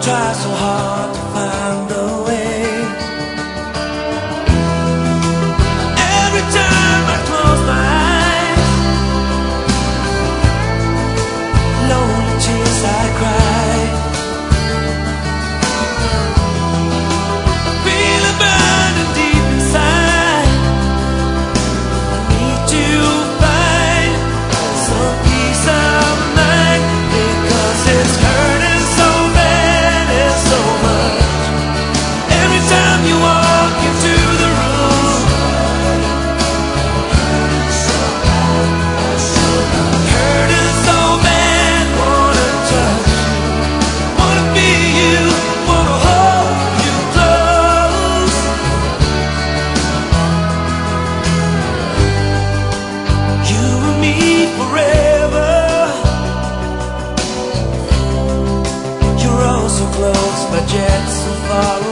try so hard to find a way. Every time I close my eyes, lonely tears I cry. Feeling burning deep inside, I need to find some peace of mind, because it's hurting so bad and so much. Every time you walk into the room, hurting so bad, wanna touch you, wanna be you, wanna hold you close. You and me forever. You're oh so close, but yet so far away.